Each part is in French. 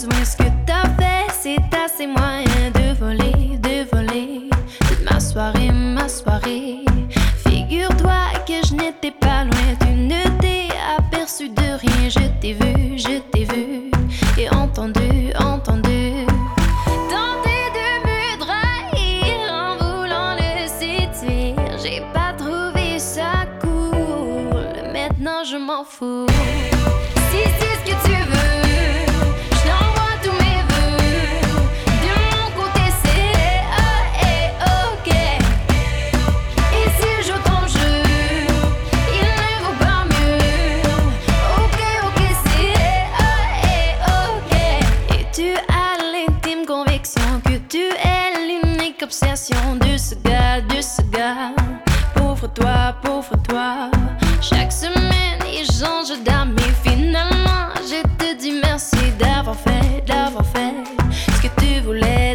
besoin. Ce que t'as fait, c'est assez moyen de voler toute ma soirée, ma soirée. Figure-toi que je n'étais pas loin, tu ne t'es aperçu de rien. Je t'ai vu et entendu. Tenter de me trahir en voulant le séduire. J'ai pas trouvé ça cool, maintenant je m'en fous. Si c'est ce que tu veux, je t'envoie tous mes vœux. De mon côté c'est ok. Et si je joue ton jeu, il ne vaut pas mieux. Ok, c'est ok. Et tu as l'intime conviction que tu es l'unique obsession de ce gars. Pauvre toi. Chaque semaine il change d'âme et finalement je te dis merci d'avoir fait ce que tu voulais.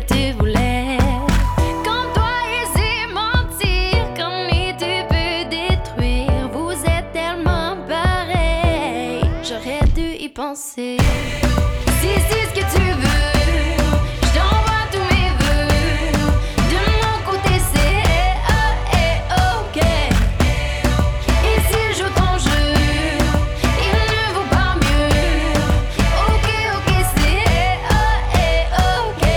Comme toi et c'est mentir, comme les deux peut détruire. Vous êtes tellement pareil, j'aurais dû y penser. Si c'est ce que tu veux, je t'envoie tous mes vœux. De mon côté c'est ok. Et si je joue ton jeu, il ne vaut pas mieux. Ok, c'est ok.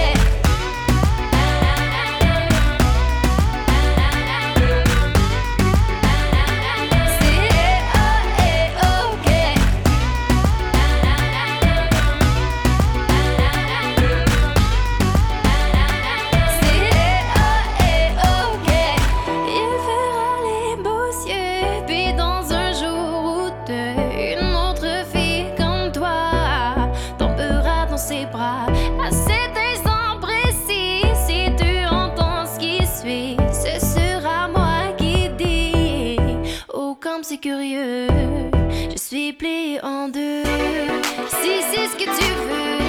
Il fera les beaux yeux, puis dans un jour ou deux, une autre fille comme toi tombera dans ses bras. À cet instant précis, si tu entends ce qui suit, ce sera moi qui dis. Oh, comme c'est curieux, je suis pliée en deux. Si c'est ce que tu veux,